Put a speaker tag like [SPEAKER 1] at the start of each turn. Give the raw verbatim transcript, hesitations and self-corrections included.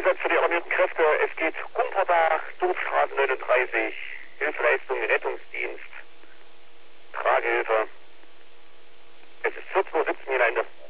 [SPEAKER 1] Einsatz für die alarmierten Kräfte. Es geht Gumperbach, Dorfstraße neununddreißig. Hilfsleistung, Rettungsdienst. Tragehilfe. Es ist vierzehn Uhr siebzehn hier in der